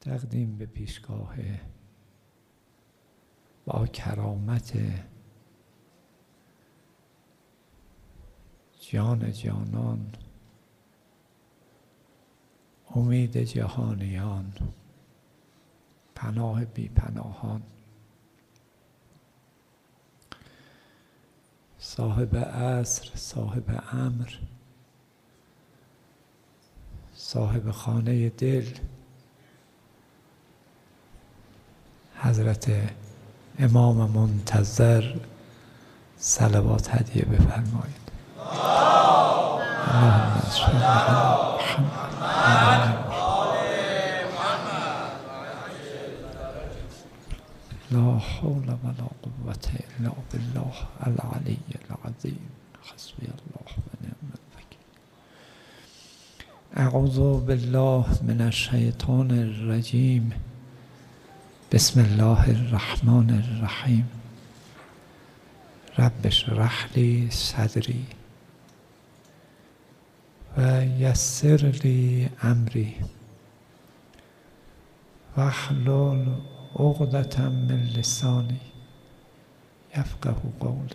رفتیم به پیشگاه با کرامت جان جانان، امید جهانیان، پناه بی پناهان، صاحب عصر، صاحب امر، صاحب خانه دل، حضرت امام منتظر صلوات هدیه بفرمایید. اللهم صل علی محمد. لا حول ولا قوة الا بالله العلی العظیم. حسبی الله و نعم الوکیل. اعوذ بالله من الشیطان الرجیم. بسم الله الرحمن الرحیم. رب اشرح لی صدری و یسر لی امری واحلل عقدة من لسانی یفقه قولی.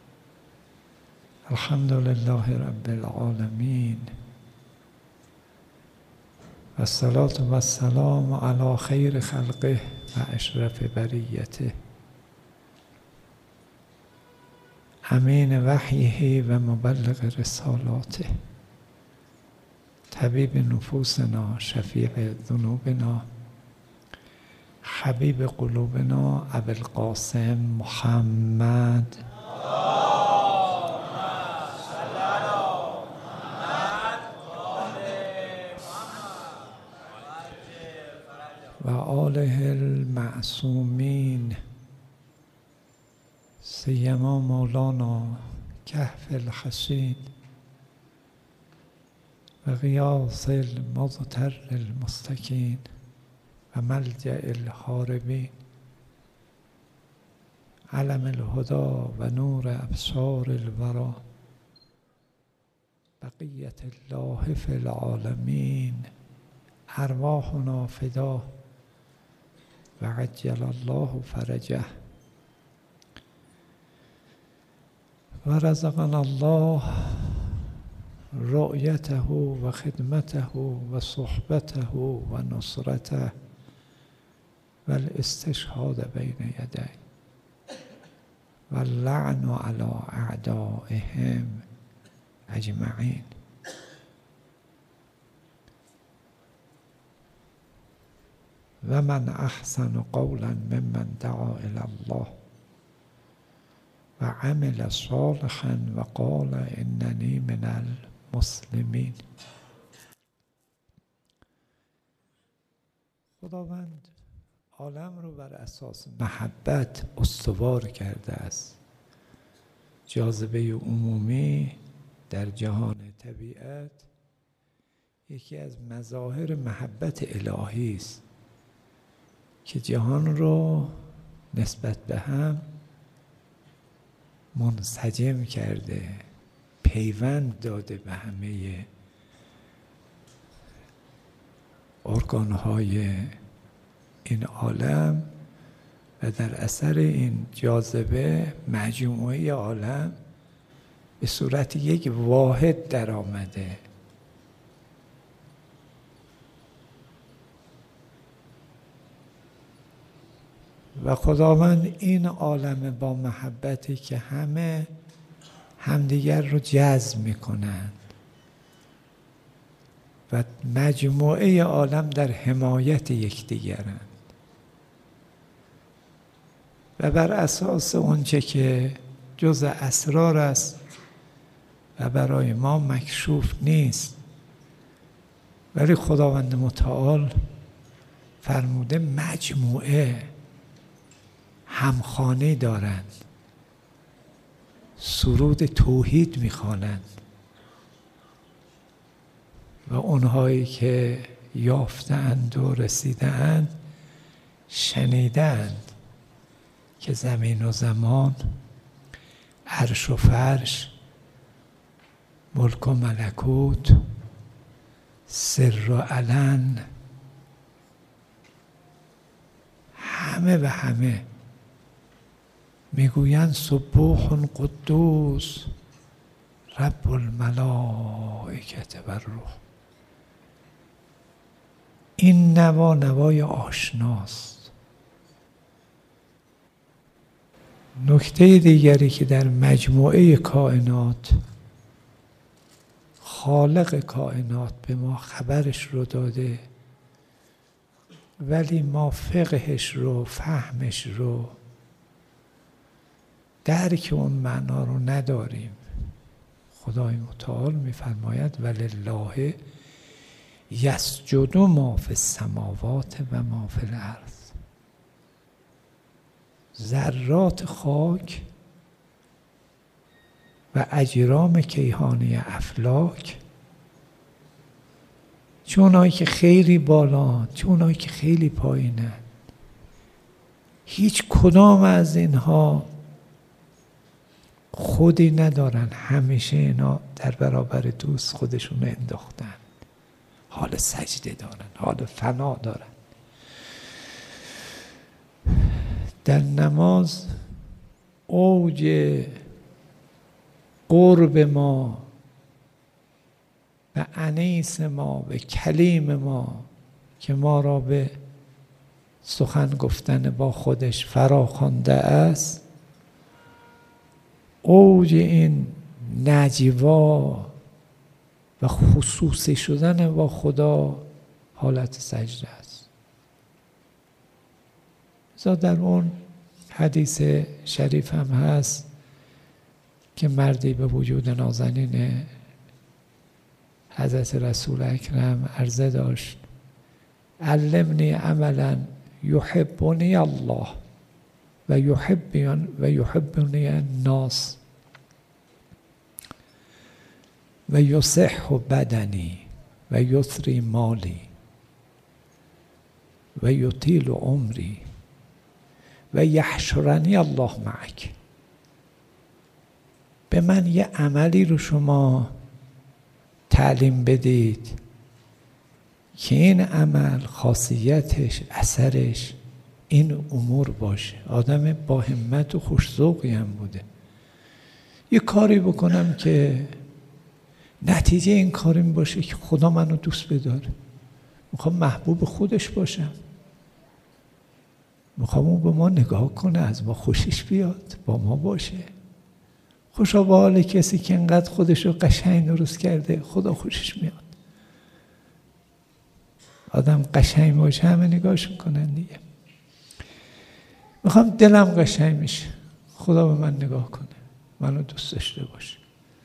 الحمد لله رب العالمین و الصلاة و السلام علی خیر خلقه و اشرف بریته امین وحیه و مبلغ رسالاته طبیب نفوسنا شفیع ذنوبنا حبیب قلوبنا ابوالقاسم محمد و آله المعصومین سیما مولانا کهف الحصین و غیاث المضطر المستکین و ملجأ الهاربین علم الهدى و نور ابصار الورى بقیة الله فی العالمین ارواحنا فداه و عجل الله فرجه و رزقنا الله رؤیته و خدمته و صحبته و نصرته و الاستشهاد بین یدیه و اللعن علی اعدائهم اجمعین. و من احسن قولا ممن دعا الی الله و عمل صالحا و قال اننی من المسلمین. خداوند عالم رو بر اساس محبت استوار کرده است. جاذبه عمومی در جهان طبیعت یکی از مظاهر محبت الهی است که جهان رو نسبت به هم منسجم کرده، پیوند داده به همه ارگان‌های این عالم و در اثر این جاذبه مجموعه عالم به صورت یک واحد در آمده. و خداوند این عالم با محبتی که همه همدیگر رو جذب میکنند و مجموعه عالم در حمایت یکدیگرند و بر اساس اونچه که جزء اسرار است و برای ما مکشوف نیست، ولی خداوند متعال فرموده مجموعه همخوانی دارند، سرود توحید میخوانند و اونهایی که یافتند و رسیدند شنیدند که زمین و زمان، عرش و فرش، ملک و ملکوت، سر و علن همه به همه میگویند سبوح قدوس رب الملائکه و الروح. این نوای آشناست. نکته دیگری که در مجموعه کائنات خالق کائنات به ما خبرش رو داده، ولی ما فقهش رو، فهمش رو، درک اون معنا رو نداریم. خدای متعال میفرماید ولله یسجد ما فی السماوات و ما فی الارض. ذرات خاک و اجرام کیهانی افلاک، چه اونایی که خیلی بالان چه اونایی که خیلی پایینن، هیچ کدام از اینها خودی ندارن. همیشه اینا در برابر دوست خودشون رو انداختن، حال سجده دارن، حال فنا دارن. در نماز اوج قرب ما و انیس ما و کلیم ما که ما را به سخن گفتن با خودش فراخوانده است، اوج این نجوا و خصوصی شدن با خدا حالت سجده است. در اون حدیث شریف هم هست که مردی به وجود نازنین حضرت رسول اکرم عرضه داشت علمنی عملا یحبنی الله و یحبنی الناس و یصح بدنی و یثری مالی و یطیل عمری و یحشرنی الله معک. به من یه عملی رو شما تعلیم بدید که این عمل خاصیتش، اثرش این امور باشه. آدم با همت و خوش‌ذوقی هم بوده. یه کاری بکنم که نتیجه این کاریم باشه که خدا منو دوست بداره. میخوام محبوب خودش باشم، میخوام اون به ما نگاه کنه، از ما خوشش بیاد، با ما باشه. خوشا به حال کسی که انقدر خودش رو قشنگ درست کرده خدا خوشش میاد. آدم قشنگ باشه همه نگاهش میکنن دیگه. میخوام دلم قشنگ میشه، خدا به من نگاه کنه، منو دوست داشته باشه.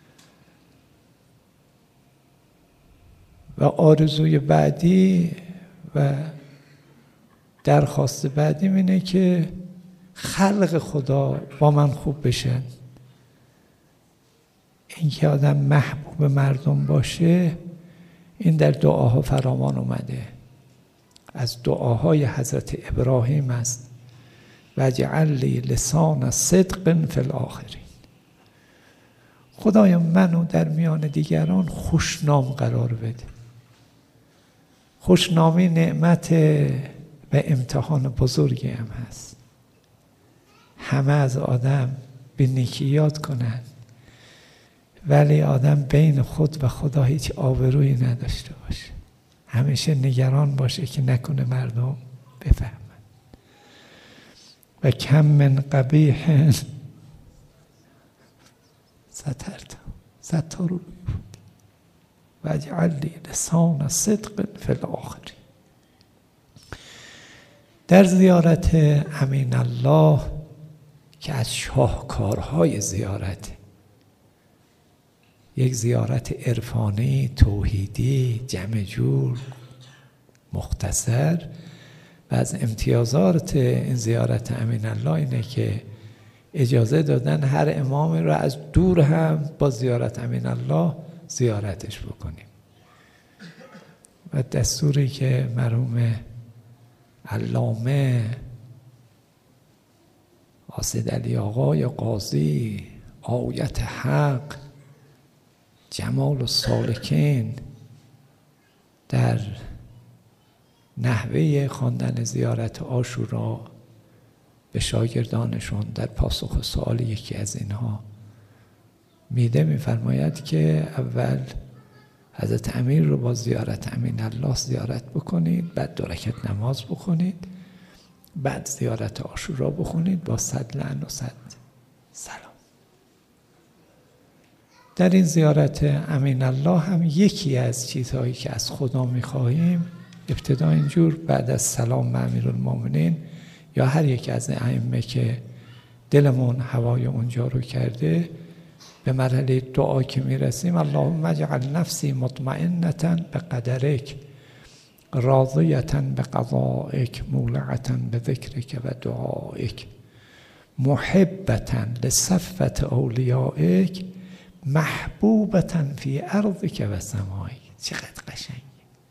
و آرزوی بعدی و درخواست بعدی اینه که خلق خدا با من خوب بشن. این که آدم محبوب مردم باشه، این در دعاها فراوان اومده. از دعاهای حضرت ابراهیم است واجعل لی لسان صدق فی الاخرین. خدایا منو در میان دیگران خوشنام قرار بده. خوشنامی نعمت و امتحان بزرگی هم هست. همه از آدم به نیکی یاد کنن، ولی آدم بین خود و خدا هیچ آبرویی نداشته باشه. همیشه نگران باشه که نکنه مردم بفهمن. و کم من قبیح ستر و اجعل لی لسان صدق فی الاخرین. در زیارت امین الله که از شاهکارهای زیارت، یک زیارت عرفانی توحیدی جمع جور مختصر، و از امتیازات این زیارت امین الله اینه که اجازه دادن هر امامی رو از دور هم با زیارت امین الله زیارتش بکنیم. و دستوری که مرحوم علامه قاصد علی آقای قاضی آیت حق جمال السالکین در نحوه خواندن زیارت عاشورا به شاگردانشون در پاسخ سوال یکی از اینها میده، میفرماید که اول حضرت امیر رو با زیارت امین الله زیارت بکنید، بعد 2 رکعت نماز بخونید، بعد زیارت عاشورا بخونید با 100 لعن و 100 سلام. در این زیارت امین الله هم یکی از چیزهایی که از خدا میخواهیم ابتدا اینجور بعد از سلام به امیرالمومنین یا هر یک از ائمه که دلمون هوای اونجا رو کرده، به مرحله دعا که میرسیم اللهم اجعل نفسی مطمئنة بقدرک راضیة بقضائک مولعة بذکرک و دعائک محبة لصفة اولیائک محبوبة فی ارضک و سمایک. چقدر قشنگ.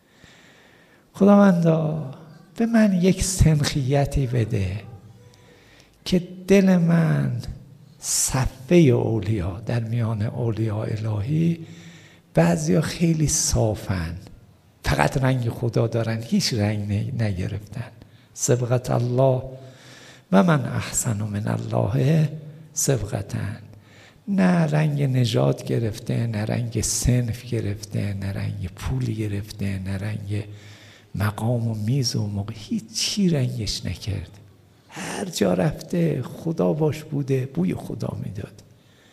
خداوندا به من یک سنخیتی بده که دل من صفه اولیا در میان اولیاء الهی، بعضیا خیلی صافن، فقط رنگ خدا دارن، هیچ رنگ نگرفتن. صبغت الله و من احسن من الله صبغتا. نه رنگ نژاد گرفته، نه رنگ صنف گرفته، نه رنگ پول گرفته، نه رنگ مقام و میز و موقع، هیچی رنگش نکرده. هر جا رفته خدا باش بوده، بوی خدا میداد.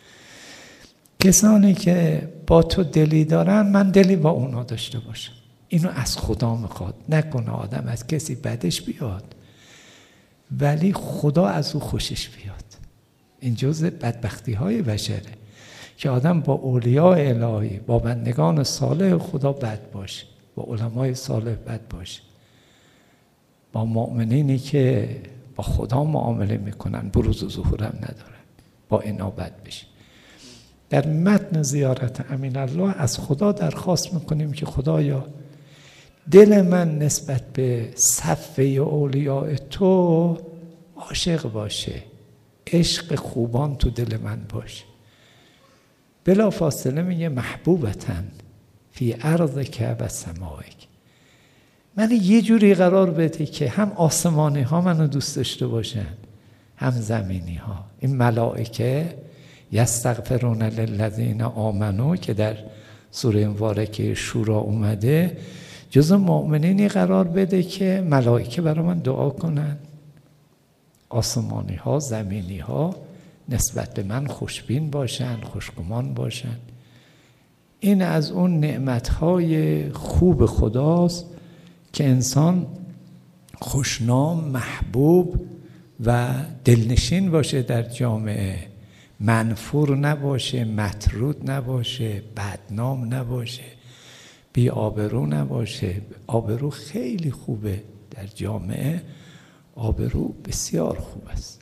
کسانی که با تو دلی دارن، من دلی با اونا داشته باشم. اینو از خدا میخواد. نکنه آدم از کسی بدش بیاد ولی خدا از او خوشش بیاد. این جزء بدبختی های بشره که آدم با اولیاء الهی، با بندگان صالح خدا بد باشه، با علمای صالح بد باشه، با مؤمنینی که با خدا معامله میکنن بروز و ظهورم ندارن، با اینا بد بشه. در متن زیارت امین الله از خدا درخواست میکنیم که خدایا دل من نسبت به صفه اولیاء تو عاشق باشه، عشق خوبان تو دل من باشه. بلا فاصله میگه محبوبة فی ارضک و سمایک. من یه جوری قرار بده که هم آسمانی ها منو دوست داشته باشن، هم زمینی ها. این ملائکه یستغفرون للذین آمنوا که در سوره مبارکه شورا اومده، جز مؤمنینی قرار بده که ملائکه برای من دعا کنن، آسمانی ها زمینی ها نسبت به من خوشبین باشن، خوشگمان باشن. این از اون نعمتهای خوب خداست که انسان خوشنام، محبوب و دلنشین باشه در جامعه، منفور نباشه، مطرود نباشه، بدنام نباشه، بی آبرو نباشه. آبرو خیلی خوبه در جامعه، آبرو بسیار خوب است.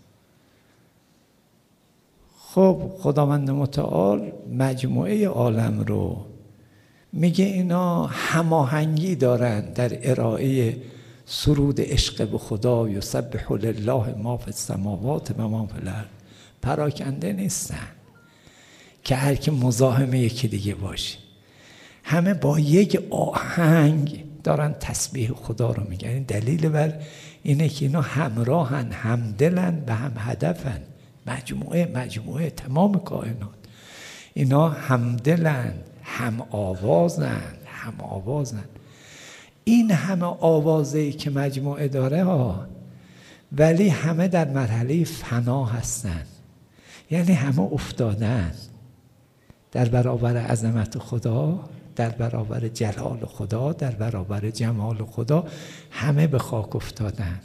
خب خداوند متعال مجموعه عالم رو میگه اینا هماهنگی دارن در ارائه سرود عشق به خدا، یسبح لله ما فی السماوات و ما فی الارض. پراکنده نیستن که هر کی مزاحم یکی دیگه باشه، همه با یک آهنگ دارن تسبیح خدا رو میگن. این دلیل بر اینه که اینا همراهن، همدلن و هم هدفن. مجموعه تمام کائنات اینا همدلن، هم آوازن. این همه آوازه‌ای که مجموعه داره ولی همه در مرحله فنا هستن، یعنی همه افتادن در برابر عظمت خدا، در برابر جلال خدا، در برابر جمال خدا، همه به خاک افتادن.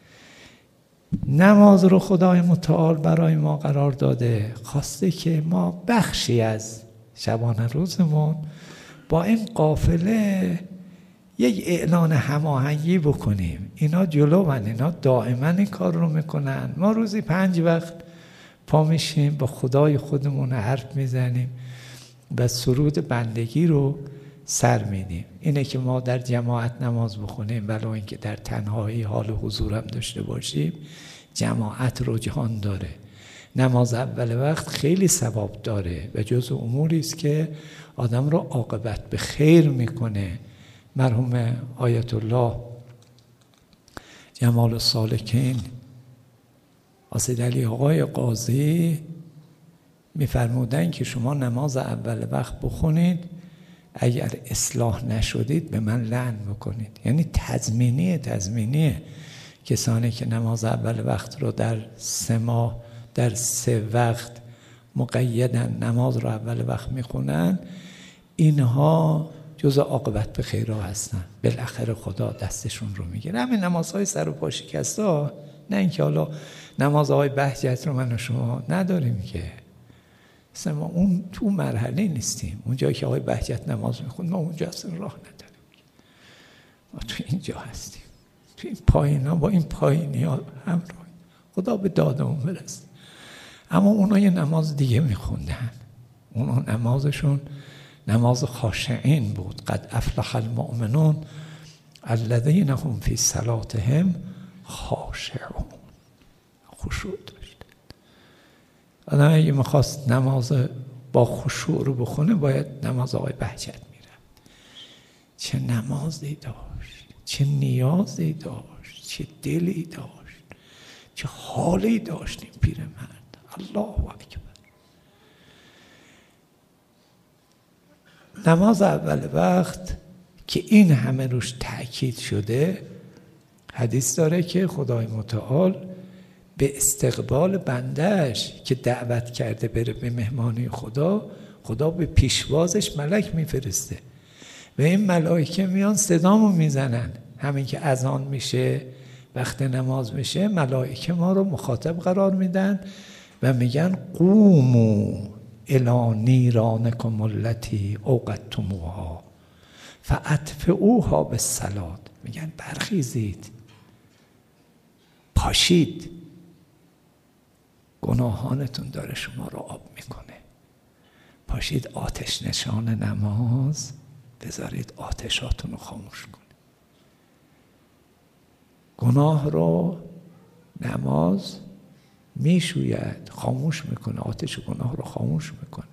نماز رو خدای متعال برای ما قرار داده، خواسته که ما بخشی از شبانه روزمون با این قافله یک اعلان هماهنگی بکنیم. اینا جلوان، اینا دائما این کار رو میکنن. ما روزی 5 وقت پا میشیم با خدای خودمون حرف میزنیم و سرود بندگی رو سر میدیم. اینه که ما در جماعت نماز بخونیم، ولو اینکه در تنهایی حال حضورم داشته باشیم. جماعت رجحان داره. نماز اول وقت خیلی ثواب داره و جزء اموری است که آدم رو عاقبت به خیر میکنه. مرحوم آیت الله جمال السالکین سید علی آقای قاضی میفرمودن که شما نماز اول وقت بخونید، اگر اصلاح نشدید به من لعن بکنید. یعنی تضمینیه کسانی که نماز اول وقت رو در 3 ماه در 3 وقت مقیدن نماز رو اول وقت میخونن، اینها جز عاقبت به خیرها هستن، بالاخره خدا دستشون رو میگیره. همین نمازهای سر و پا شکسته ها، نه اینکه حالا نماز آقای بهجت رو من و شما نداریم که، اصلا ما اون تو مرحله نیستیم. اونجایی که آقای بهجت نماز میخوند ما اونجا اصلا راه نداریم، ما تو اینجا هستیم، تو این پایین ها با این پایینی ها همراه. خدا به دادمون برسه. اما اونا یه نماز دیگه میخوندن، اونا نمازشون نماز خاشعین بود. قد افلح المؤمنون الذین هم فی صلاتهم خاشعون. خشوع داشت. آدم اگه میخواست نماز با خشوع رو بخونه باید نماز آقای بهجت میرفت. چه نمازی داشت، چه نیازی داشت، چه دلی داشت، چه حالی داشت این پیرمرد. الله اکبر. نماز اول وقت که این همه روش تأکید شده، حدیث داره که خدای متعال به استقبال بندهش که دعوت کرده بره به مهمانی خدا به پیشوازش ملک میفرسته و این ملائکه میان صدامو میزنن. همین که اذان میشه، وقت نماز میشه، ملائکه ما رو مخاطب قرار میدن و میگن قوموا الی نیرانکم التی اوقدتموها فاطفئوها بالصلاة. میگن برخیزید، پاشید، گناهانتون داره شما رو آب میکنه، پاشید آتش نشان نماز بذارید آتشاتون رو خاموش کنه. گناه رو نماز میشوید، خاموش میکنه، آتش گناه رو خاموش میکنه.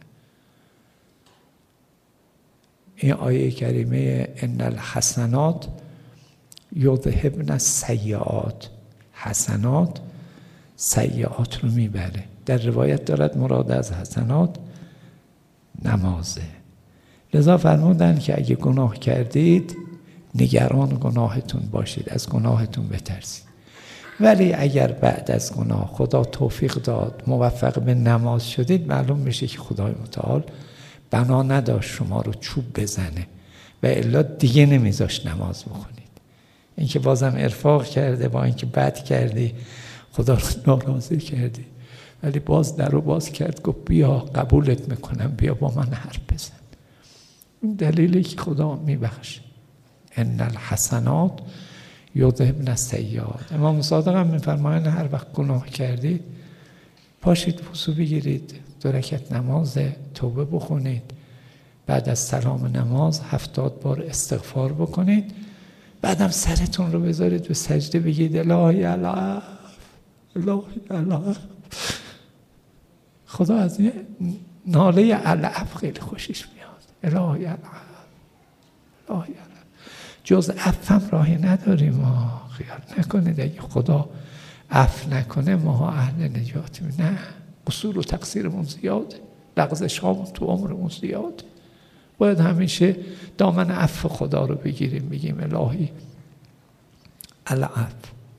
این آیه کریمه ان الحسنات یذهبن السیئات، حسنات سیئات رو میبره. در روایت دارد مراد از حسنات نمازه. لذا فرمودن که اگه گناه کردید نگران گناهتون باشید، از گناهتون بترسید. ولی اگر بعد از گناه خدا توفیق داد موفق به نماز شدید، معلوم میشه که خدای متعال بنا نداشت شما رو چوب بزنه و الا دیگه نمیذاشت نماز بخونید. اینکه بازم ارفاق کرده، با اینکه بد کردی خدا رو ناراضی کردی، ولی باز در رو باز کرد، گفت بیا قبولت میکنم، بیا با من حرف بزن. این دلیلی که خدا میبخشه. ان الحسنات یذهبن السیئات. امام صادق هم میفرمایند هر وقت گناه کردید پاشید وضو بگیرید، 2 رکعت نماز توبه بخونید، بعد از سلام نماز 70 بار استغفار بکنید، بعدم سرتون رو بذارید به سجده بگید الهی العفو، الهی العفو. خدا از این ناله العفو خیلی خوشش میاد. الهی العفو، الهی العفو. جز عفو راهی نداریم. ما خیال نکنید اگه خدا عفو نکنه ما اهل نجاتیم. نه، قصور و تقصیرمون زیاده، لغزش هامون تو عمرمون زیاده. باید همیشه دامن عفو خدا رو بگیریم، بگیم الهی العفو.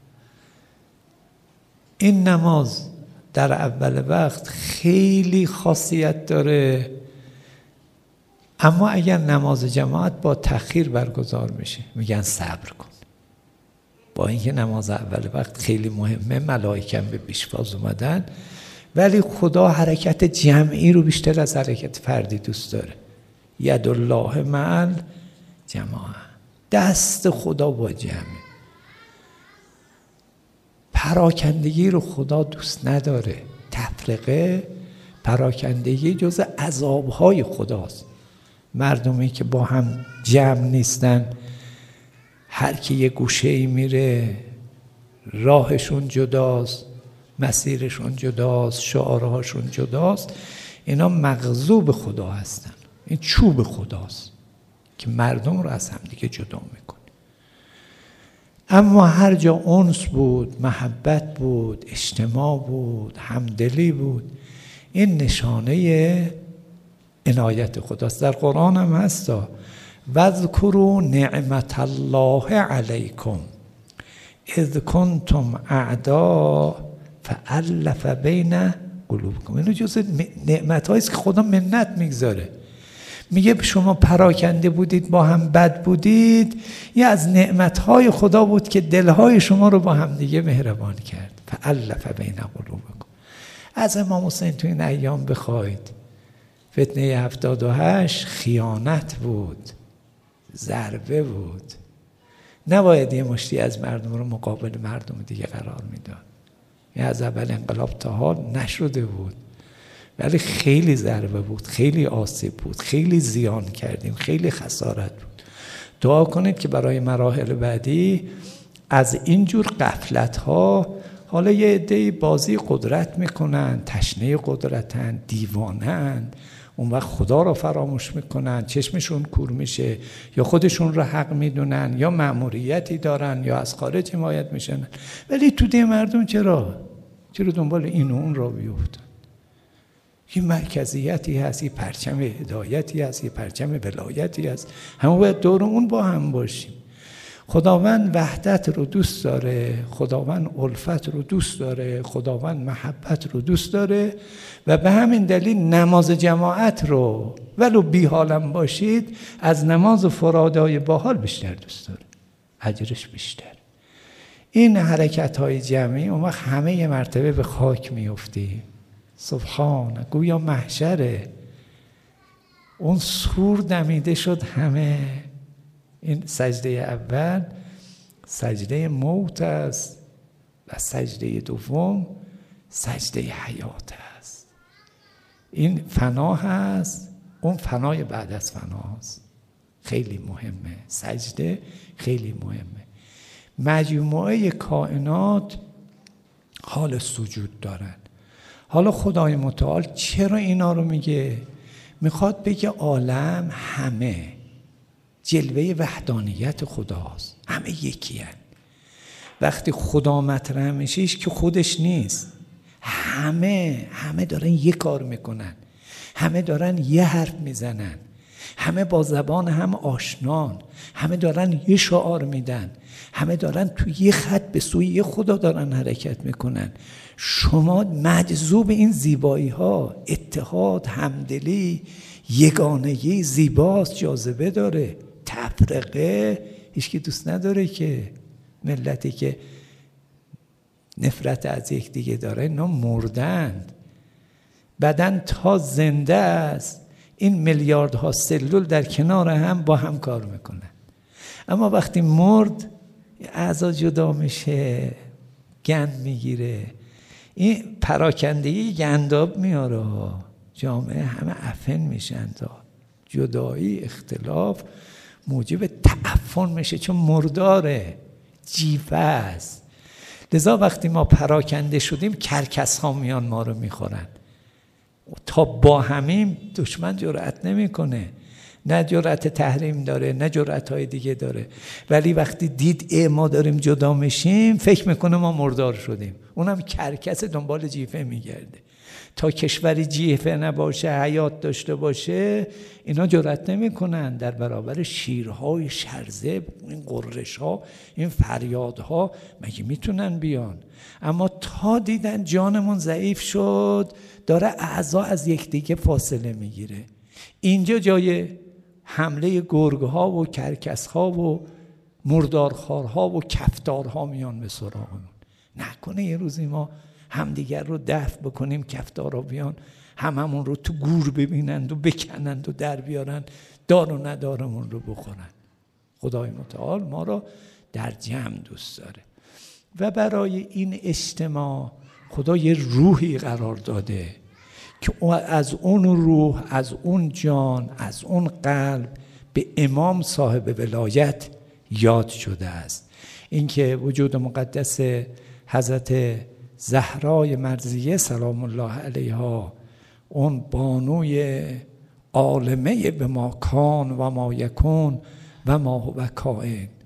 این نماز در اول وقت خیلی خاصیت داره، اما اگر نماز جماعت با تأخیر برگزار میشه میگن صبر کن. با اینکه نماز اول وقت خیلی مهمه، ملائکه به پیشواز اومدن، ولی خدا حرکت جمعی رو بیشتر از حرکت فردی دوست داره. ید الله مع الجماعه، دست خدا با جمعه. پراکندگی رو خدا دوست نداره. تفرقه، پراکندگی جز عذابهای خداست. مردمی که با هم جمع نیستن، هر کی یه گوشه‌ای میره، راهشون جداست، مسیرشون جداست، شعارهاشون جداست، اینا مغضوب خدا هستن. این چوب خداست که مردم رو از هم دیگه جدا میکنه. اما هر جا انس بود، محبت بود، اجتماع بود، همدلی بود، این نشانه عنایت خداست. در قرآن هم هستا واذکروا نعمت الله علیکم اذ کنتم اعداء فالف بین قلوبکم. اینو جز نعمت هاییست که خدا منت میگذاره. میگه شما پراکنده بودید، با هم بد بودید، یه از نعمتهای خدا بود که دلهای شما رو با هم دیگه مهربان کرد. فالف بین قلوبکم. از امام حسین تو این ایام بخواید، فتنه 78 خیانت بود، ضربه بود، نباید یه مشتی از مردم رو مقابل مردم دیگه قرار میداد. یه از اول انقلاب تا حال نشده بود، ولی خیلی ضربه بود، خیلی آسیب بود، خیلی زیان کردیم، خیلی خسارت بود. دعا کنید که برای مراحل بعدی از اینجور غفلت ها، حالا یه عده‌ای بازی قدرت میکنن، تشنه قدرتن، دیوانن، اون وقت خدا رو فراموش میکنن، چشمشون کور میشه، یا خودشون رو حق میدونن، یا مأموریتی دارن، یا از خارج حمایت میشن. ولی تو ده مردم چرا دنبال این و اون را بیفتن؟ یه مرکزیتی هست، یه پرچم هدایتی هست، یه پرچم ولایتی هست، همه باید دور اون با هم باشیم. خداوند وحدت رو دوست داره، خداوند الفت رو دوست داره، خداوند محبت رو دوست داره و به همین دلیل نماز جماعت رو ولو بی حالم باشید از نماز فرادای باحال بیشتر دوست داره، اجرش بیشتر. این حرکت های جمعی اون وقت همه یه مرتبه به خاک میفتی. سبحان، گویا محشره، اون سور دمیده شد همه. این سجده اول سجده موت است و سجده دوم سجده حیات است. این فنا هست، اون فنای بعد از فناست. خیلی مهمه، سجده خیلی مهمه. مجموعه کائنات حال سجود دارن. حالا خدای متعال چرا اینا رو میگه؟ میخواد بگه عالم همه جلوه وحدانیت خداست، همه یکی هن. وقتی خدا مطرح میشه که خودش نیست، همه دارن یه کار میکنن، همه دارن یه حرف میزنن، همه با زبان هم آشنان، همه دارن یه شعار میدن، همه دارن تو یه خط به سوی یه خدا دارن حرکت میکنن. شما مجذوب این زیبایی ها، اتحاد، همدلی، یگانگی زیباست، جاذبه داره. تفرقه هیچ کی دوست نداره، که ملتی که نفرت از یک دیگه داره اینا مردند. بدن تا زنده است این میلیاردها سلول در کنار هم با هم کار میکنن، اما وقتی مرد اعضا جدا میشه، گند میگیره. این پراکندگی گنداب میاره، جامعه همه عفن میشن، جدایی اختلاف موجب تعفن میشه، چون مرداره، جیفه است. لذا وقتی ما پراکنده شدیم کرکس ها میان ما رو میخورن. تا با همیم دشمن جرأت نمیکنه، نه جرأت تحریم داره نه جرأت های دیگه داره. ولی وقتی دید ما داریم جدا میشیم فکر میکنه ما مردار شدیم، اونم کرکس دنبال جیفه میگرده. تا کشوری جیفه نباشه، حیات داشته باشه، اینا جرأت نمیکنن در برابر شیرهای شرزه، این قررش‌ها، این فریادها مگه میتونن بیان؟ اما تا دیدن جانمون ضعیف شد، داره اعضا از یکدیگه فاصله میگیره. اینجا جای حمله گرگ‌ها و کرکس‌ها و مردارخوارها و کفتارها میان به سراغمون. نکنه یه روزی ما همدیگر رو دفع بکنیم، کفتارها بیان هممون رو تو گور ببینند و بکنند و در بیارن، دار و ندارمون رو بخورن. خدای متعال ما رو در جمع دوست داره و برای این اجتماع خدا یه روحی قرار داده که از اون روح، از اون جان، از اون قلب به امام صاحب ولایت یاد شده است. اینکه وجود مقدس حضرت زهرای مرضیه سلام الله علیها، اون بانوی عالمه به ما کان و ما یکون و ما هو کائن،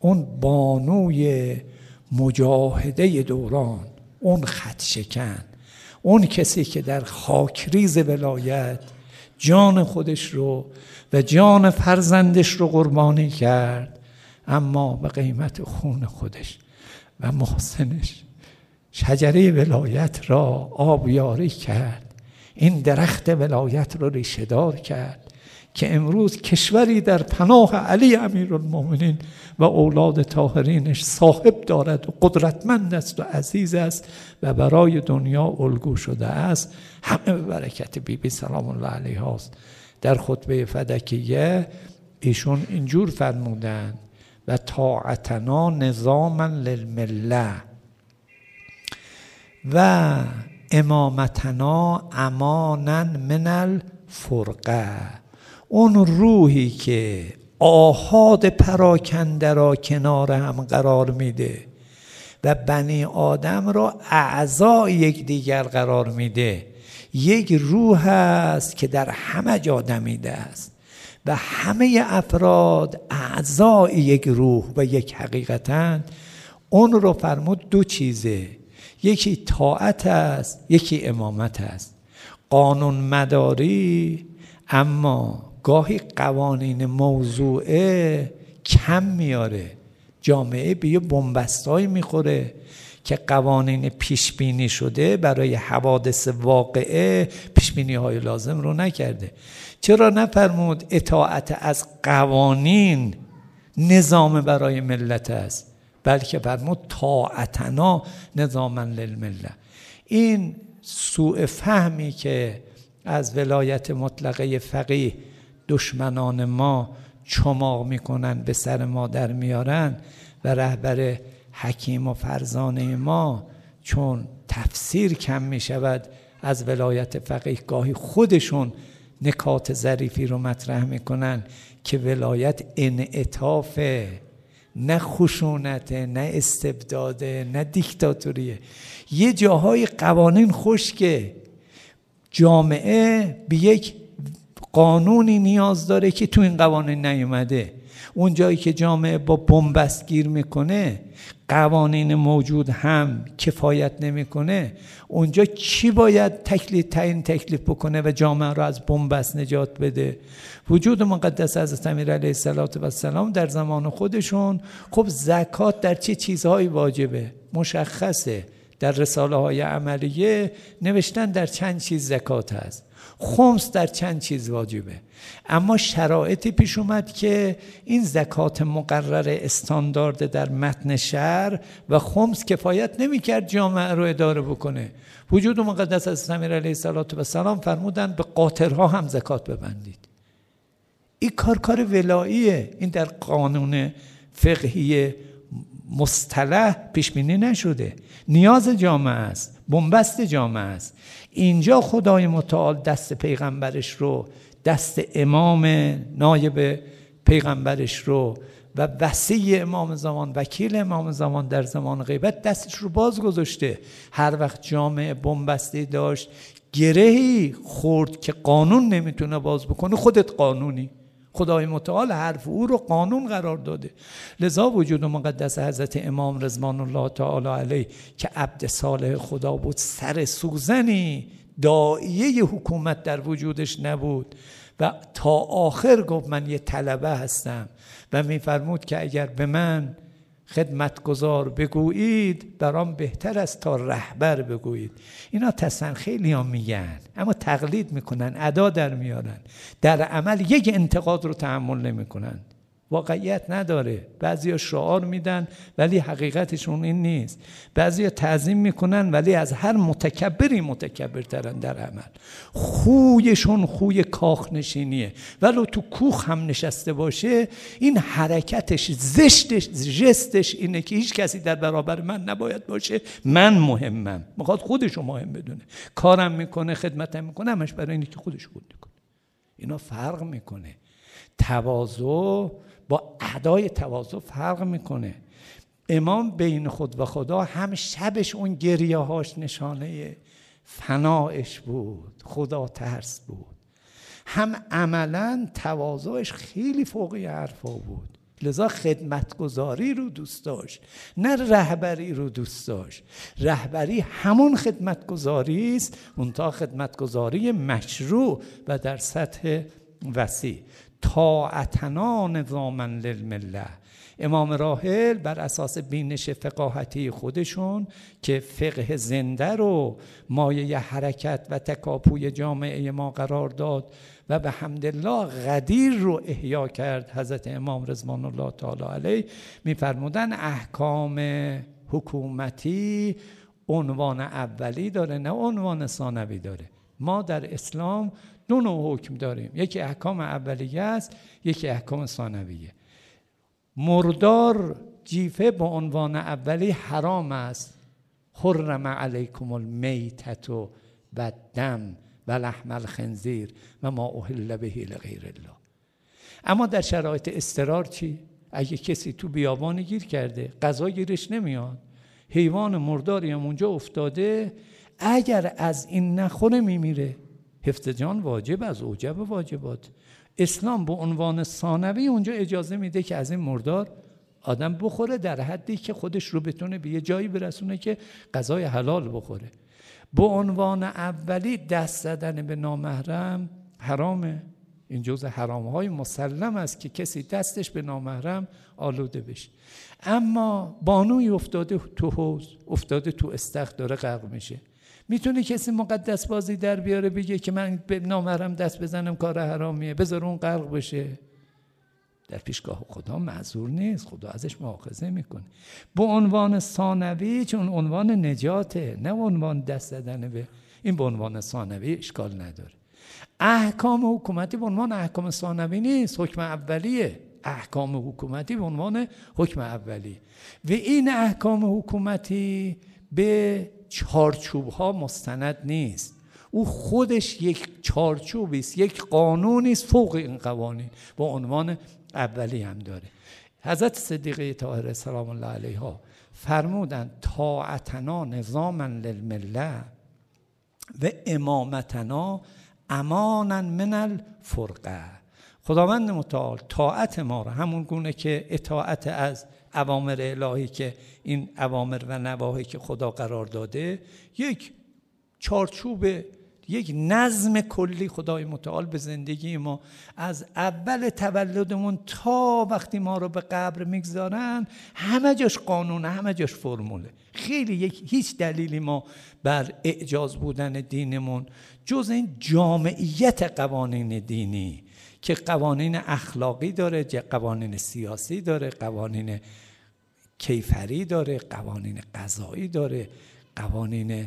اون بانوی مجاهده دوران، اون خط شکن، اون کسی که در خاکریز ولایت جان خودش رو و جان فرزندش رو قربانی کرد، اما به قیمت خون خودش و محسنش شجره ولایت را آبیاری کرد، این درخت ولایت را ریشه دار کرد که امروز کشوری در پناه علی امیرالمومنین و اولاد طاهرینش صاحب دارد و قدرتمند است و عزیز است و برای دنیا الگو شده است. همه به برکت بیبی سلام الله علیها است. در خطبه فدکیه ایشون اینجور فرمودند: و طاعتنا نظاما للمله و امامتنا امانا من الفرقه. اون روحی که آحاد پراکنده را کنار هم قرار میده و بنی آدم را اعضای یکدیگر قرار میده، یک روح است که در همه جا دمیده است و همه افراد اعضای یک روح و یک حقیقتند. اون رو فرمود دو چیزه، یکی طاعت است، یکی امامت است. قانون مداری اما گاهی قوانین موضوعه کم میاره، جامعه به یه بنبستایی میخوره که قوانین پیشبینی شده برای حوادث واقعه پیشبینی های لازم رو نکرده. چرا نفرمود اطاعت از قوانین نظام برای ملت است، بلکه فرمود طاعتنا نظاما للمله. این سوء فهمی که از ولایت مطلقه فقیه دشمنان ما چماق میکنن به سر ما در میارن و رهبر حکیم و فرزانه ما چون تفسیر کم میشود از ولایت فقیه، گاهی خودشون نکات ظریفی رو مطرح میکنن که ولایت انعطافه، نه خشونته، نه استبداده، نه دیکتاتوریه. یه جاهای قوانین خشکه، جامعه به یک قانونی نیاز داره که تو این قوانین نیومده. اون جایی که جامعه با بنبست گیر میکنه، قوانین موجود هم کفایت نمیکنه، اونجا کی باید تعیین تکلیف بکنه و جامعه را از بنبست نجات بده؟ وجود مقدس حضرت امیر علیه السلام در زمان خودشون خب زکات در چه چیزهایی واجبه مشخصه، در رساله های عملیه نوشتن در چند چیز زکات هست، خمس در چند چیز واجبه. اما شرایطی پیش اومد که این زکات مقرر استاندارد در متن شرع و خمس کفایت نمی‌کرد جامعه رو اداره بکنه. وجود مقدس از امیر علیه السلام فرمودن به قاطرها هم زکات ببندید. این کار ولاییه، این در قانون فقهی مصطلح پیش بینی نشده، نیاز جامعه است، بنبست جامعه است. اینجا خدای متعال دست پیغمبرش رو، دست امام نایب پیغمبرش رو و وصی امام زمان، وکیل امام زمان در زمان غیبت دستش رو باز گذاشته. هر وقت جامعه بنبستی داشت، گرهی خورد که قانون نمیتونه باز بکنه، خودت قانونی. خدای متعال حرف او رو قانون قرار داده. لذا وجود مقدس حضرت امام رضوان الله تعالی علیه که عبد صالح خدا بود، سر سوزنی داعیه حکومت در وجودش نبود و تا آخر گفت من یه طلبه هستم و میفرمود که اگر به من خدمتگزار بگویید برام بهتر است تا رهبر بگویید. اینا خیلی ها میگن اما تقلید میکنن، ادا در میارن، در عمل یک انتقاد رو تحمل نمیکنن، واقعیت نداره. بعضیا شعار میدن ولی حقیقتشون این نیست. بعضیا تعظیم میکنن ولی از هر متکبری متکبرترن در عمل. خویشون خوی کاخ نشینیه، ولو تو کوخ هم نشسته باشه این حرکتش، زشتش، جستش اینه که هیچ کسی در برابر من نباید باشه، من مهمم. میخواد خودشو مهم بدونه، کارم میکنه، خدمتم میکنه، همش برای اینه که خودش خود میکنه. اینا فرق میکنه. تواضع با ادای تواضع فرق میکنه. امام بین خود و خدا هم شبش اون گریه هاش نشانه فنایش بود، خدا ترس بود، هم عملا تواضعش خیلی فوقی حرفا بود. لذا خدمتگزاری رو دوست داشت، نه رهبری رو دوست داشت. رهبری همون خدمتگزاری است، اونتا خدمتگزاری مشروع و در سطح وسیع. طاعتنا نظاما للمله. امام راحل بر اساس بینش فقاهتی خودشون که فقه زنده رو مایه حرکت و تکاپوی جامعه ما قرار داد و به حمدالله غدیر رو احیا کرد، حضرت امام رضوان الله تعالی علیه میفرمودن احکام حکومتی عنوان اولی داره نه عنوان ثانوی داره. ما در اسلام دو نوع حکم داریم، یکی احکام اولیه است، یکی احکام ثانویه. مردار جیفه به عنوان اولی حرام است، حرم علیکم المیتة و الدم و لحم الخنزیر و ما اهل به لغیر الله. اما در شرایط اضطرار چی؟ اگه کسی تو بیابان گیر کرده، غذا گیرش نمیاد، حیوان مرداری هم اونجا افتاده، اگر از این نخوره میمیره. حفظ جان واجب از اوجب واجبات. اسلام به عنوان ثانوی اونجا اجازه میده که از این مردار آدم بخوره، در حدی که خودش رو بتونه به یه جایی برسونه که غذای حلال بخوره. به عنوان اولی دست زدن به نامحرم حرامه. این جزء حرامهای مسلم است که کسی دستش به نامحرم آلوده بشه. اما بانوی افتاده تو حوض، افتاده تو استخر، داره غرق میشه، میتونه کسی مقدس بازی در بیاره بگه که من به نامحرم دست بزنم کار حرامیه، بذار اون غرق بشه؟ در پیشگاه خدا معذور نیست، خدا ازش مؤاخذه میکنه. به عنوان ثانوی چون عنوان نجاته، نه عنوان دست زدن به این، به عنوان ثانوی اشکال نداره. احکام حکومتی به عنوان احکام ثانوی نیست، حکم اولیه. احکام حکومتی به عنوان حکم اولی و این احکام حکومتی به چارچوب ها مستند نیست، او خودش یک چارچوبی است، یک قانونی است فوق این قوانین، با عنوان اولی هم داره. حضرت صدیقه طاهره سلام الله علیها فرمودند طاعتنا نظاما للمله و امامتنا امانا من الفرقه. خداوند متعال طاعت ما را همون گونه که اطاعت از اوامر الهی که این اوامر و نواهی که خدا قرار داده، یک چارچوب، یک نظم کلی خدای متعال به زندگی ما از اول تولدمون تا وقتی ما رو به قبر میگذارن، همه جاش قانونه، همه جاش فرموله. خیلی هیچ دلیلی ما بر اعجاز بودن دینمون جز این جامعیت قوانین دینی که قوانین اخلاقی داره، قوانین سیاسی داره، قوانین کیفری داره، قوانین قضایی داره، قوانین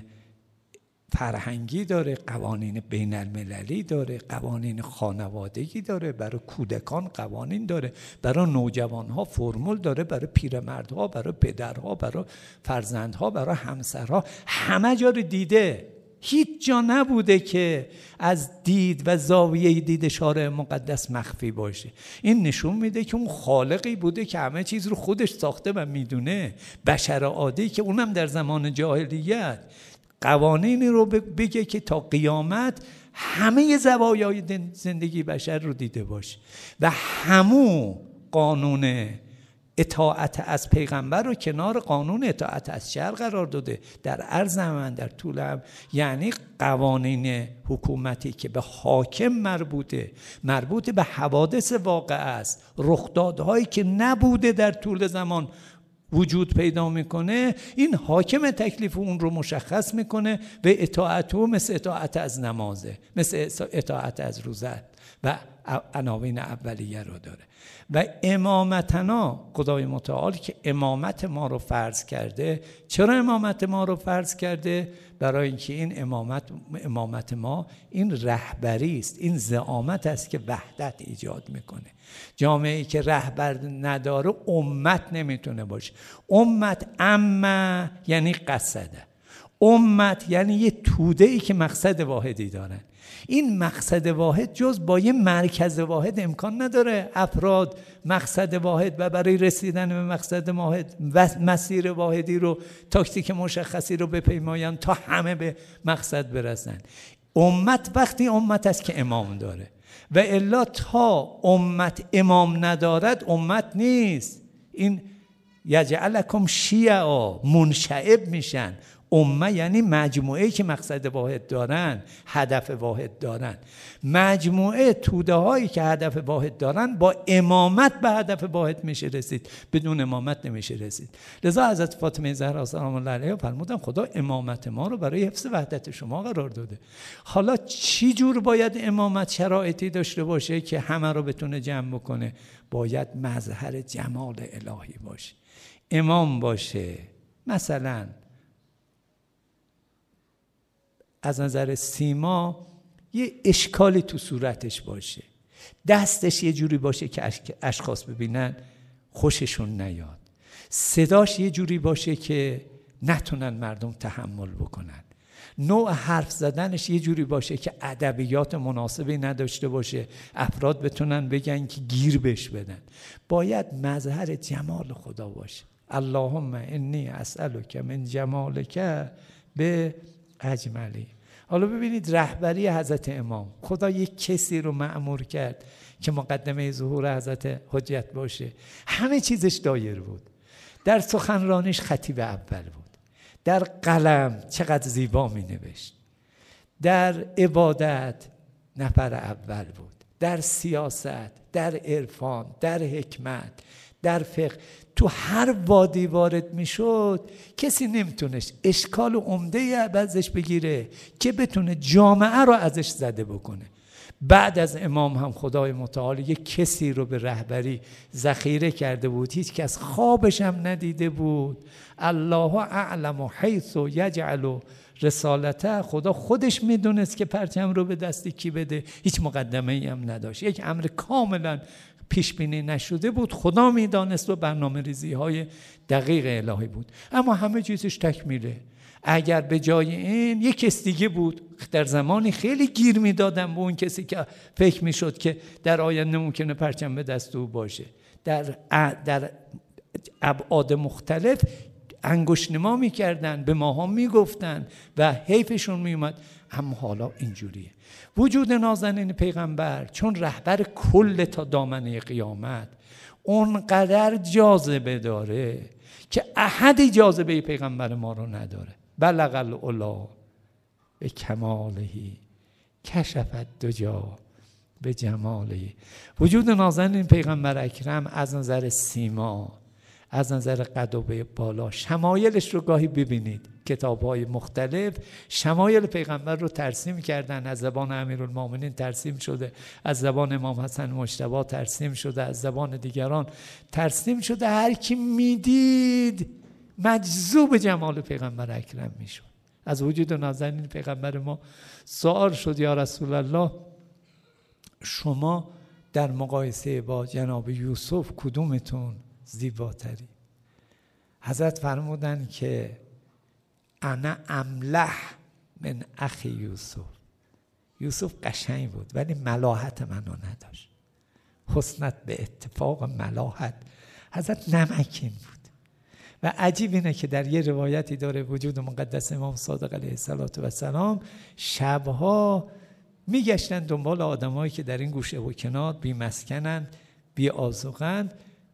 فرهنگی داره، قوانین بین المللی داره، قوانین خانوادگی داره، برای کودکان قوانین داره، برای نوجوانها فرمول داره، برای پیرمردها، برای پدرها، برای فرزندها، برای همسرها. همه جا رو دیده، هیچ جا نبوده که از دید و زاویه دید شارع مقدس مخفی باشه. این نشون میده که اون خالقی بوده که همه چیز رو خودش ساخته و میدونه. بشر عادی که اونم در زمان جاهلیت قوانینی رو بگه که تا قیامت همه زوایای زندگی بشر رو دیده باشه و همون قانون اطاعت از پیغمبر رو کنار قانون اطاعت از شرع قرار داده در عرض زمان، در طول هم. یعنی قوانین حکومتی که به حاکم مربوطه به حوادث واقع است، رخدادهایی که نبوده در طول زمان وجود پیدا میکنه، این حاکم تکلیف اون رو مشخص میکنه و اطاعت او مثل اطاعت از نمازه، مثل اطاعت از روزه و عناوین اولیه رو داره. و امامتنا، خدای متعال که امامت ما رو فرض کرده. چرا امامت ما رو فرض کرده؟ برای اینکه این امامت ما این رهبری است، این زعامت است که وحدت ایجاد میکنه. جامعه‌ای که رهبر نداره امت نمیتونه باشه. امت امه یعنی قصده، امت یعنی یه توده‌ای که مقصد واحدی دارن. این مقصد واحد جز با یه مرکز واحد امکان نداره. افراد مقصد واحد و برای رسیدن به مقصد واحد مسیر واحدی رو، تاکتیک مشخصی رو بپیمایند تا همه به مقصد برسن. امت وقتی امت است که امام داره، و الا تا امت امام ندارد امت نیست. این یجعلکم شیعا، منشعب میشن. امه یعنی مجموعه که مقصد واحد دارن، هدف واحد دارن. مجموعه توده هایی که هدف واحد دارن با امامت به هدف واحد میشه رسید، بدون امامت نمیشه رسید. لذا حضرت فاطمه زهرا سلام الله علیها فرمودن خدا امامت ما رو برای حفظ وحدت شما قرار داده. حالا چی جور باید امامت شرایطی داشته باشه که همه رو بتونه جمع بکنه؟ باید مظهر جمال الهی باشه، امام باشه. مثلا از نظر سیما یه اشکالی تو صورتش باشه، دستش یه جوری باشه که اشخاص ببینن خوششون نیاد، صداش یه جوری باشه که نتونن مردم تحمل بکنن، نوع حرف زدنش یه جوری باشه که ادبیات مناسبی نداشته باشه، افراد بتونن بگن که گیر بهش بدن. باید مظهر جمال خدا باشه. اللهم انی اسألک من جمالک به اجملی. حالا ببینید رهبری حضرت امام، خدا یک کسی رو مأمور کرد که مقدمه ظهور حضرت حجت باشه. همه چیزش دایر بود. در سخنرانیش خطیب اول بود، در قلم چقدر زیبا می نوشت، در عبادت نفر اول بود، در سیاست، در عرفان، در حکمت، در فقه. تو هر وادی وارد می شد کسی نمیتونست اشکال و عمده ازش بگیره که بتونه جامعه رو ازش زده بکنه. بعد از امام هم خدای متعال یک کسی رو به رهبری ذخیره کرده بود، هیچ کس خوابش هم ندیده بود. الله اعلم حیث یجعل رسالته، خدا خودش میدونست که پرچم رو به دست کی بده، هیچ مقدمه ای هم نداشت، یک امر کاملا پیش بینی نشده بود، خدا میدانست و برنامه ریزی های دقیق الهی بود. اما همه چیزش تکمیله. اگر به جای این یک کس دیگه بود، در زمانی خیلی گیر میدادن به اون کسی که فکر میشد که در آینده ممکنه پرچم به دست او باشه، در ابعاد مختلف انگشت نما میکردن، به ماها میگفتن و حیفشون میومد. اما حالا اینجوریه. وجود نازنین پیغمبر چون رهبر کل تا دامنه قیامت اونقدر جاذبه داره که احدی جاذبه پیغمبر ما رو نداره. بلغ العلا به کمالهی کشفت دجا به جمالهی. وجود نازنین پیغمبر اکرم از نظر سیما، از نظر قد و بالا، شمایلش رو گاهی ببینید. کتاب‌های مختلف شمایل پیغمبر رو ترسیم کردن، از زبان امیرالمومنین ترسیم شده، از زبان امام حسن مجتبی ترسیم شده، از زبان دیگران ترسیم شده. هر کی میدید مجذوب جمال پیغمبر اکرم میشد. از وجود نازنین پیغمبر ما سوال شد یا رسول الله، شما در مقایسه با جناب یوسف کدومتون زیباتری؟ حضرت فرمودن که انا املح من اخی یوسف. یوسف قشنگ بود ولی ملاحت منو نداشت. حسنت به اتفاق ملاحت حضرت نمکین بود. و عجیب اینه که در یه روایتی داره وجود مقدس امام صادق علیه السلام شبها میگشتن دنبال آدمایی که در این گوشه و کنار بی مسکنن، بی آذوقن.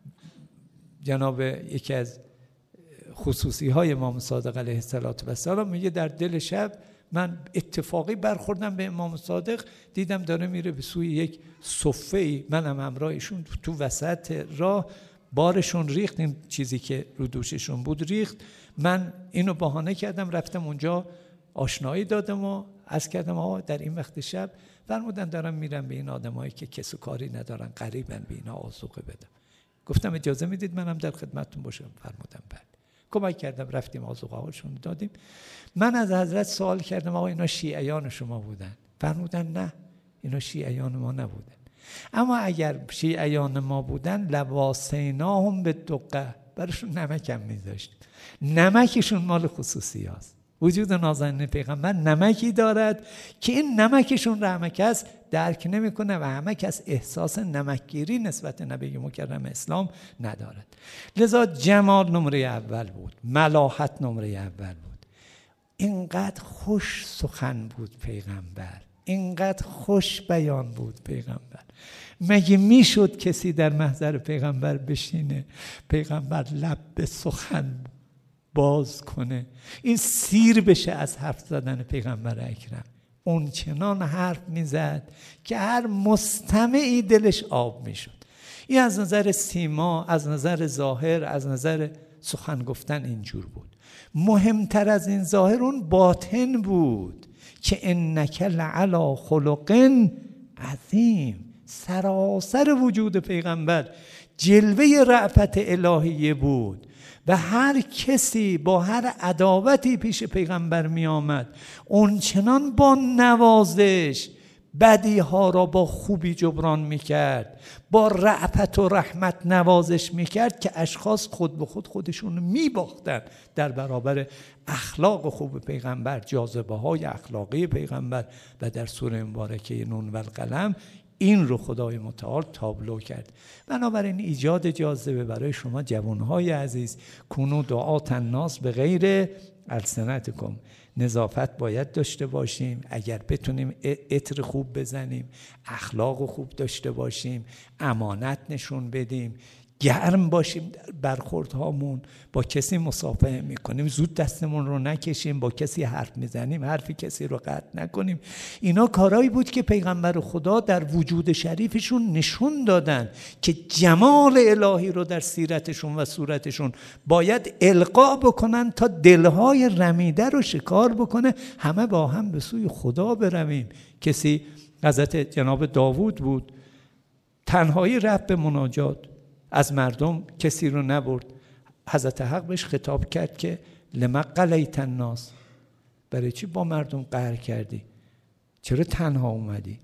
جناب یکی از خصوصی های امام صادق علیه السلام میگه در دل شب من اتفاقی برخوردم به امام صادق، دیدم داره میره به سوی یک صفه‌ای، منم همراهشون، تو وسط راه بارشون ریخت، این چیزی که رو دوششون بود ریخت. من اینو بهانه کردم رفتم اونجا آشنایی دادم و عرض کردم آقا در این وقت شب. فرمودن دارم میرم به این آدمایی که کس و کاری ندارن، قریبن، به اینا آذوقه بدم. گفتم اجازه میدید منم در خدمتتون باشم؟ فرمودن بله. کمک کردم، رفتیم آذوقه هاشون دادیم. من از حضرت سوال کردم آقا اینا شیعیان شما بودن؟ فرمودن نه، اینا شیعیان ما نبودن، اما اگر شیعیان ما بودن لواسیناهم به دقه، براشون نمکم میذاشتیم. نمکشون مال خصوصی هست. وجود نازنین پیغمبر نمکی دارد که این نمکشون رحمک است درک نمیکنه و همه کس احساس نمکگیری نسبت نبی مکرم اسلام ندارد. لذا جمال نمره اول بود، ملاحت نمره اول بود. اینقدر خوش سخن بود پیغمبر، اینقدر خوش بیان بود پیغمبر. مگه میشد کسی در محضر پیغمبر بشینه پیغمبر لب به سخن باز کنه این سیر بشه از حرف زدن پیغمبر اکرم؟ اون چنان حرف میزد که هر مستمعی دلش آب میشد. این از نظر سیما، از نظر ظاهر، از نظر سخن گفتن اینجور بود. مهمتر از این ظاهر اون باطن بود که انک لعلی خلق عظیم. سراسر وجود پیغمبر جلوه رأفت الهیه بود و هر کسی با هر عداوتی پیش پیغمبر می آمد اون چنان با نوازش بدیها را با خوبی جبران می کرد، با رأفت و رحمت نوازش می کرد که اشخاص خود به خود خودشون می باختن در برابر اخلاق خوب پیغمبر، جاذبه های اخلاقی پیغمبر. و در سوره مبارکه نون و القلم این رو خدای متعال تابلو کرد. بنابراین ایجاد جاذبه برای شما جوانهای عزیز، کونوا دعاة الناس به غیر السنتکم. نظافت باید داشته باشیم، اگر بتونیم عطر خوب بزنیم، اخلاق خوب داشته باشیم، امانت نشون بدیم، گرم باشیم در برخوردهامون، با کسی مصافحه میکنیم زود دستمون رو نکشیم، با کسی حرف میزنیم حرفی کسی رو قطع نکنیم. اینا کارهایی بود که پیغمبر خدا در وجود شریفشون نشون دادن که جمال الهی رو در سیرتشون و صورتشون باید القا بکنن تا دلهای رمیده رو شکار بکنه، همه با هم به سوی خدا برویم. کسی حضرت جناب داوود بود، تنهایی رفت به مناجات، از مردم کسی رو نبرد. حضرت حق بهش خطاب کرد که لما قلیت الناس، برای چی با مردم قهر کردی؟ چرا تنها اومدی؟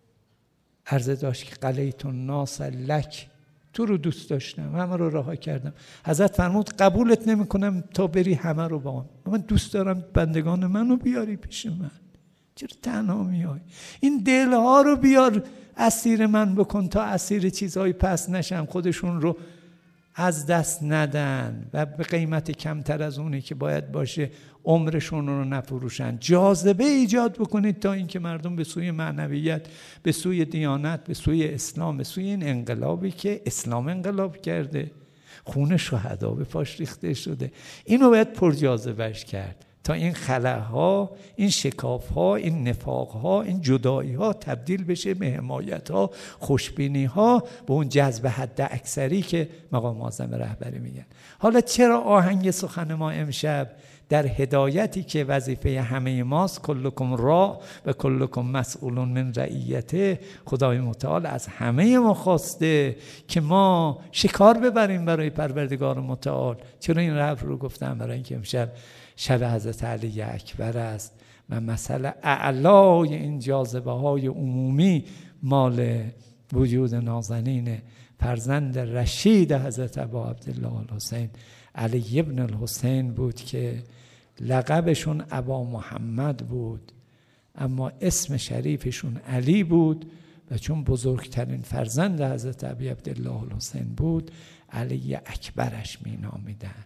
عرضه داشت که قلیت الناس لک، تو رو دوست داشتم، همه رو رها کردم. حضرت فرمود قبولت نمی کنم تا بری همه رو با من دوست دارم بندگان منو بیاری پیش من، چرا تنها میای؟ این دلها رو بیار اسیر من بکن تا اسیر چیزهای پس نشم، خودشون رو از دست ندن و به قیمت کمتر از اونی که باید باشه عمرشون رو نفروشن. جاذبه ایجاد بکنید تا اینکه مردم به سوی معنویت، به سوی دیانت، به سوی اسلام، به سوی این انقلابی که اسلام انقلاب کرده، خون شهدا به پاش ریخته شده، اینو باید پرجاذبهش کرد تا این خلاها، این شکافها، این نفاقها، این جداییها تبدیل بشه به حمایتها، خوشبینیها، به اون جذب حد اکثری که مقام معظم رهبری میگن. حالا چرا آهنگ سخن ما امشب در هدایتی که وظیفه همه ماست، کلکم راع و کلکم مسئول من رعیته، خدای متعال از همه ما خواسته که ما شکار ببریم برای پروردگار متعال. چرا این رفت رو گفتم؟ برای اینکه امشب شب حضرت علی اکبر است و مسئله اعلای این جاذبه های عمومی مال وجود نازنین فرزند رشید حضرت ابا عبدالله الحسین علی ابن الحسین بود که لقبشون ابا محمد بود اما اسم شریفشون علی بود و چون بزرگترین فرزند حضرت ابی عبدالله الحسین بود علی اکبرش می نامیدن.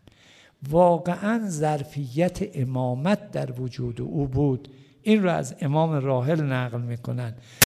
واقعا ظرفیت امامت در وجود او بود. این رو از امام راحل نقل میکنن